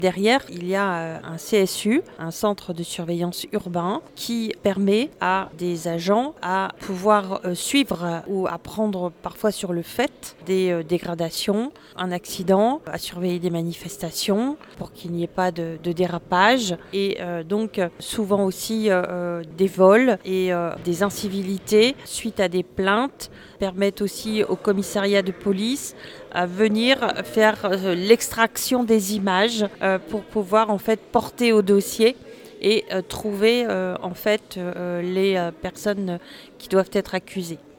Derrière, il y a un CSU, un centre de surveillance urbain, qui permet à des agents à pouvoir suivre ou à prendre parfois sur le fait des dégradations, un accident, à surveiller des manifestations pour qu'il n'y ait pas de dérapage et donc souvent aussi des vols et des incivilités suite à des plaintes permettent aussi au commissariat de police à venir faire l'extraction des images pour pouvoir en fait porter au dossier et trouver en fait les personnes qui doivent être accusées.